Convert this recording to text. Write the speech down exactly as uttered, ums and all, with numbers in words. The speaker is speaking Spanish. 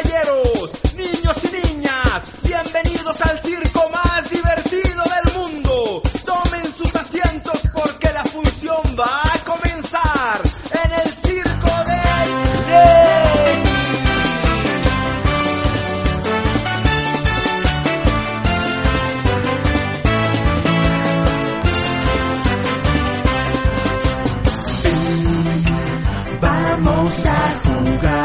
caballeros, niños y niñas, bienvenidos al circo más divertido del mundo. Tomen sus asientos porque la función va a comenzar en el circo del Jenny. Vamos a jugar.